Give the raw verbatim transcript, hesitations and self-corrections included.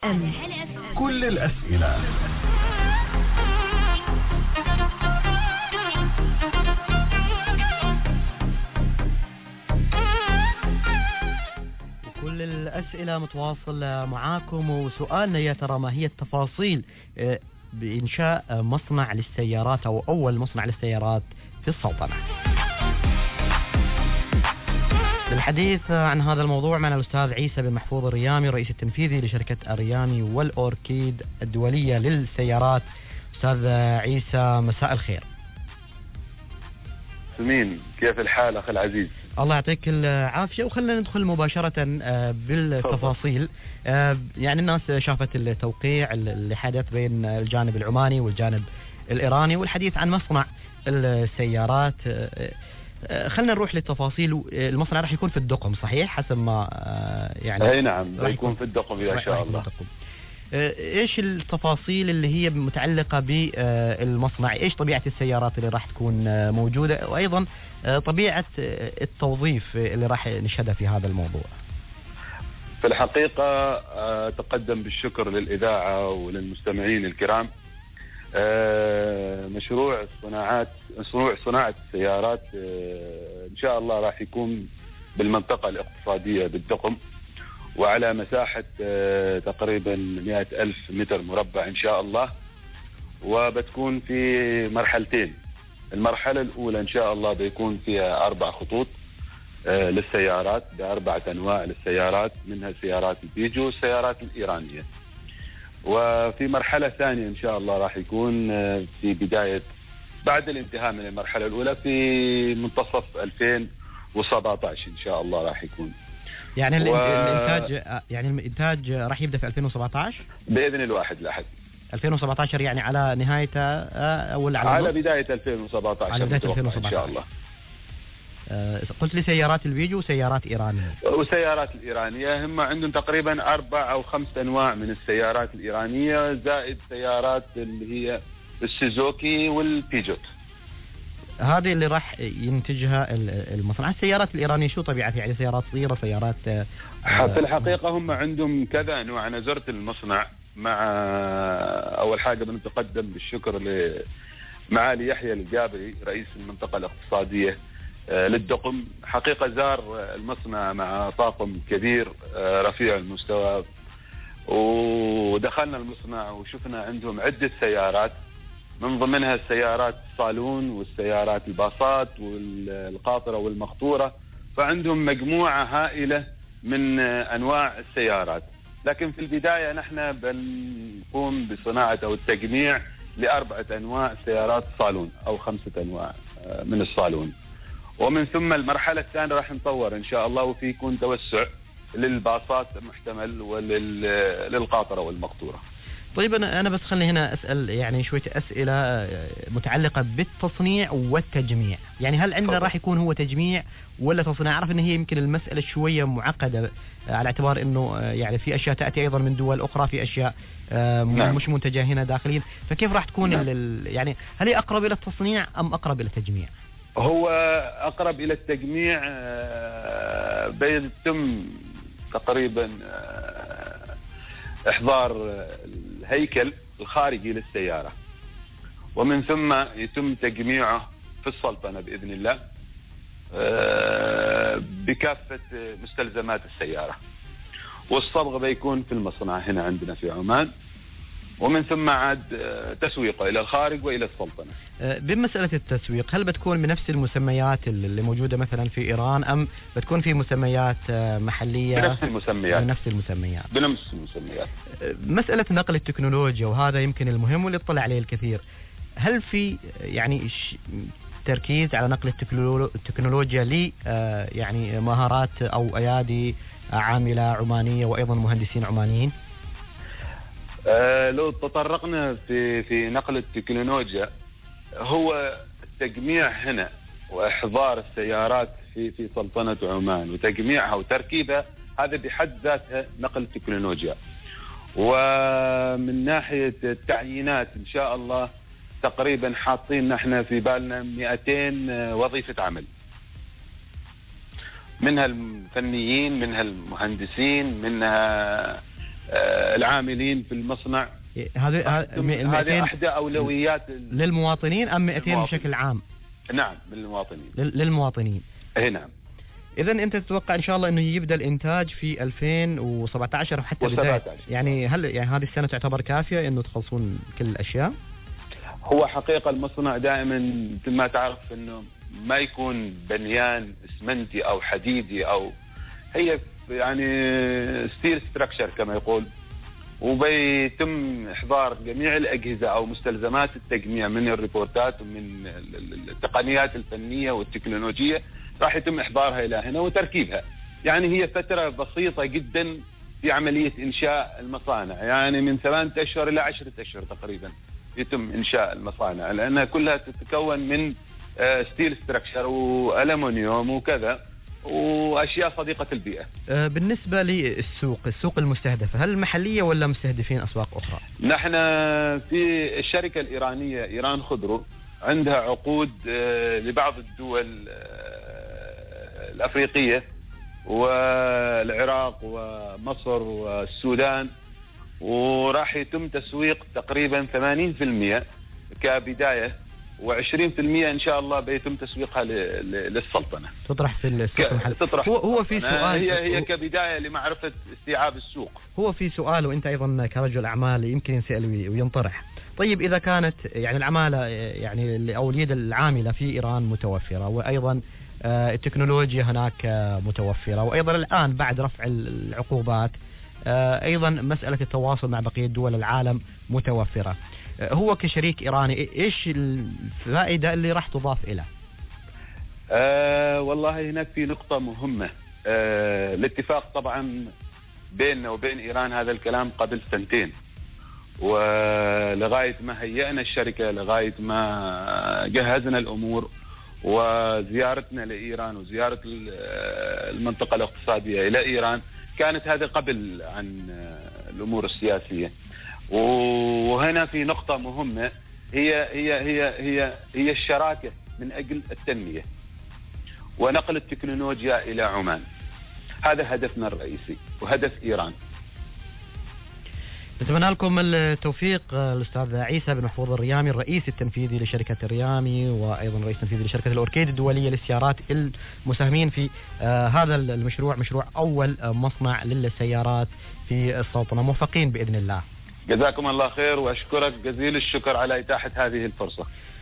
أم كل الأسئلة. كل الأسئلة متواصل معاكم، وسؤالنا يا ترى ما هي التفاصيل بإنشاء مصنع للسيارات أو أول مصنع للسيارات في السلطنة؟ للحديث عن هذا الموضوع معنا الأستاذ عيسى بن محفوظ الريامي، الرئيس التنفيذي لشركة الريامي والأوركيد الدولية للسيارات. أستاذ عيسى مساء الخير. سمين، كيف الحال أخي العزيز؟ الله يعطيك العافية، وخلنا ندخل مباشرة بالتفاصيل. يعني الناس شافت التوقيع اللي حدث بين الجانب العماني والجانب الإيراني والحديث عن مصنع السيارات. خلنا نروح للتفاصيل. المصنع راح يكون في الدقم صحيح حسب ما يعني؟ اي نعم، راح يكون في الدقم ان شاء الله. ايش التفاصيل اللي هي متعلقة بالمصنع؟ ايش طبيعة السيارات اللي راح تكون موجودة، وايضا طبيعة التوظيف اللي راح نشهدها في هذا الموضوع؟ في الحقيقة تقدم بالشكر للإذاعة وللمستمعين الكرام. مشروع صناعات مشروع صناعة السيارات إن شاء الله راح يكون بالمنطقة الاقتصادية بالدقم، وعلى مساحة تقريبا مئة ألف متر مربع إن شاء الله، وبتكون في مرحلتين. المرحلة الأولى إن شاء الله بيكون فيها أربع خطوط للسيارات بأربعة أنواع للسيارات، منها السيارات البيجو والسيارات الإيرانية. وفي مرحلة ثانية إن شاء الله راح يكون في بداية بعد الانتهاء من المرحلة الأولى في منتصف ألفين وسبعة عشر إن شاء الله راح يكون. يعني و... الإنتاج يعني الإنتاج راح يبدأ في ألفين وسبعة عشر بإذن الواحد الأحد. ألفين وسبعة عشر يعني على نهايته أو على, على بداية ألفين وسبعة عشر على بداية ألفين وسبعة عشر إن شاء الله. قلت لي سيارات البيجو وسيارات إيرانية. وسيارات الإيرانية هم عندهم تقريبا أربع أو خمس أنواع من السيارات الإيرانية، زائد سيارات اللي هي السوزوكي والبيجوت. هذه اللي راح ينتجها المصنع. السيارات الإيرانية شو طبيعتها؟ يعني سيارات صغيرة، سيارات؟ في الحقيقة هم عندهم كذا أنواع. أنا زرت المصنع مع أول حاجة بنتقدم بالشكر لمعالي يحيى الجابري رئيس المنطقة الاقتصادية للدقم. حقيقة زار المصنع مع طاقم كبير رفيع المستوى، ودخلنا المصنع وشفنا عندهم عدة سيارات، من ضمنها السيارات الصالون والسيارات الباصات والقاطرة والمقطورة. فعندهم مجموعة هائلة من أنواع السيارات. لكن في البداية نحن بنقوم بصناعة أو التجميع لأربعة أنواع سيارات صالون أو خمسة أنواع من الصالون، ومن ثم المرحلة الثانية راح نطور إن شاء الله، وفي يكون توسع للباصات محتمل وللقاطرة والمقطورة. طيب أنا أنا بس خلني هنا أسأل يعني شوية أسئلة متعلقة بالتصنيع والتجميع. يعني هل عندنا راح يكون هو تجميع ولا تصنيع؟ أعرف إن هي يمكن المسألة شوية معقدة، على اعتبار إنه يعني في أشياء تأتي أيضا من دول أخرى، في أشياء نعم. مش منتجة هنا داخليا. فكيف راح تكون نعم. يعني هل هي أقرب إلى التصنيع أم أقرب إلى التجميع؟ هو أقرب إلى التجميع. بيتم تقريبا إحضار الهيكل الخارجي للسيارة، ومن ثم يتم تجميعه في السلطنة بإذن الله بكافة مستلزمات السيارة، والصبغ بيكون في المصنع هنا عندنا في عمان، ومن ثم عاد تسويقه إلى الخارج وإلى السلطنة. بمسألة التسويق، هل بتكون بنفس المسميات اللي موجودة مثلا في إيران، أم بتكون في مسميات محلية؟ بنفس المسميات. بنفس المسميات. بنفس المسميات. مسألة نقل التكنولوجيا، وهذا يمكن المهم واللي اطلع عليه الكثير، هل في يعني تركيز على نقل التكنولوجيا ل يعني مهارات أو أيادي عاملة عمانية وأيضا مهندسين عمانيين؟ آه لو تطرقنا في في نقل التكنولوجيا، هو التجميع هنا واحضار السيارات في في سلطنة عمان وتجميعها وتركيبها، هذا بحد ذاتها نقل تكنولوجيا. ومن ناحية التعيينات ان شاء الله تقريبا حاطين نحن في بالنا مئتين وظيفة عمل، منها الفنيين، منها المهندسين، منها العاملين في المصنع. هذه هذه احدى اولويات للمواطنين ام مئتين بشكل عام؟ نعم للمواطنين. للمواطنين. اي نعم. اذا انت تتوقع ان شاء الله انه يبدا الانتاج في ألفين وسبعة عشر او حتى بدايه، يعني هل يعني هذه السنه تعتبر كافيه انه تخلصون كل الاشياء؟ هو حقيقه المصنع دائما مثل ما تعرف انه ما يكون بنيان اسمنتي او حديدي، او هي يعني ستيل ستراكشر كما يقول، وبيتم احضار جميع الاجهزه او مستلزمات التجميع من الريبورتات ومن التقنيات الفنيه والتكنولوجيه، راح يتم احضارها الى هنا وتركيبها. يعني هي فتره بسيطه جدا في عمليه انشاء المصانع، يعني من ثمانية اشهر الى عشرة اشهر تقريبا يتم انشاء المصانع، لانها كلها تتكون من ستيل ستراكشر والومنيوم وكذا واشياء صديقه البيئه. بالنسبه للسوق، السوق المستهدفه هل محليه ولا مستهدفين اسواق اخرى؟ نحن في الشركه الايرانيه ايران خضرو عندها عقود لبعض الدول الافريقيه والعراق ومصر والسودان، وراح يتم تسويق تقريبا ثمانين بالمئة كبدايه، وعشرين بالمئة ان شاء الله بيتم تسويقها للسلطنه. تطرح في السوق المحلي. تطرح هو هو في سؤال، هي هي كبدايه لمعرفه استيعاب السوق. هو في سؤال وانت ايضا كرجل اعمال يمكن ينسال وينطرح. طيب اذا كانت يعني العماله يعني او اليد العامله في ايران متوفره، وايضا التكنولوجيا هناك متوفره، وايضا الان بعد رفع العقوبات ايضا مساله التواصل مع بقيه دول العالم متوفره، هو كشريك إيراني إيش الفائدة اللي راح تضاف إليه؟ أه والله هناك في نقطة مهمة. أه الاتفاق طبعا بيننا وبين إيران هذا الكلام قبل سنتين، ولغاية ما هيئنا الشركة، لغاية ما جهزنا الأمور وزيارتنا لإيران وزيارة المنطقة الاقتصادية إلى إيران، كانت هذا قبل عن الأمور السياسية. وهنا في نقطة مهمة، هي هي هي هي هي الشراكة من أجل التنمية ونقل التكنولوجيا إلى عمان. هذا هدفنا الرئيسي وهدف إيران. نتمنى لكم التوفيق الأستاذ عيسى بن محفوظ الريامي، الرئيس التنفيذي لشركة الريامي، وأيضا الرئيس التنفيذي لشركة الأوركيد الدولية للسيارات، المساهمين في آه هذا المشروع، مشروع أول مصنع للسيارات في السلطنة. موفقين بإذن الله. جزاكم الله خير، وأشكرك جزيل الشكر على إتاحة هذه الفرصة.